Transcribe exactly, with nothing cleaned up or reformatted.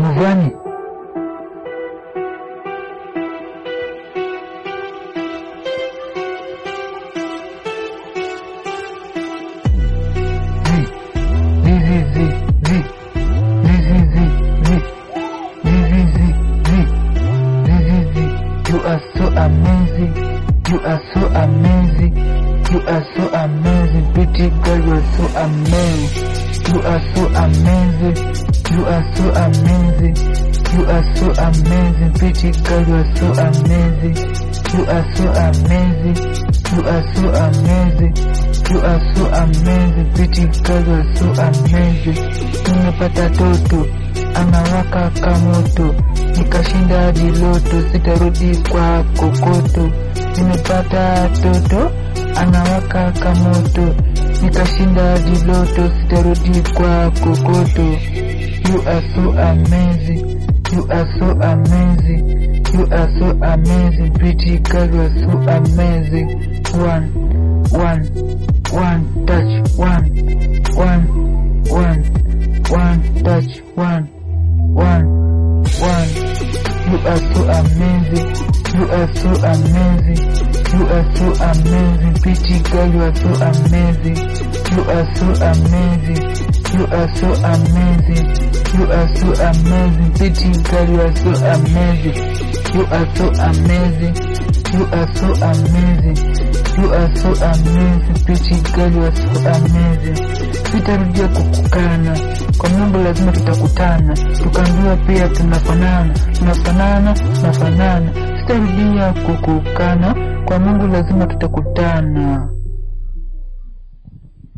Muvani. You are so amazing, you are so amazing, you are so amazing, pretty girl, you are so amazing, you are so amazing, you are so amazing, you are so amazing, pretty girl, you are so amazing, you are so amazing, you are so amazing, you are so amazing, pretty girl, you are so amazing. Nimepata toto anawaka kamoto, nikashinda hadi loto, sitarudi kwa kokoto. Nimepata toto anawaka kamoto, nikashinda hadi loto, sitarudi kwa kokoto. You are so amazing, you are so amazing, you are so amazing, pretty girl, you are so amazing. One, one, one touch, one, one, one, one touch, one, one, one. You are so amazing, you are so amazing, you are so amazing, pretty girl, you are so amazing, you are so amazing, you are so amazing, you are so amazing, pretty girl, you are so amazing, you are so amazing, you are so amazing, you are so amazing, pretty girl, you are so amazing. Sitarudia kukukana, kwa Mungu lazima tutakutana, tukaambiwa pia tunafanana, tunafanana, tunafanana. Sitarudia kukukana, kwa Mungu lazima tutakutana.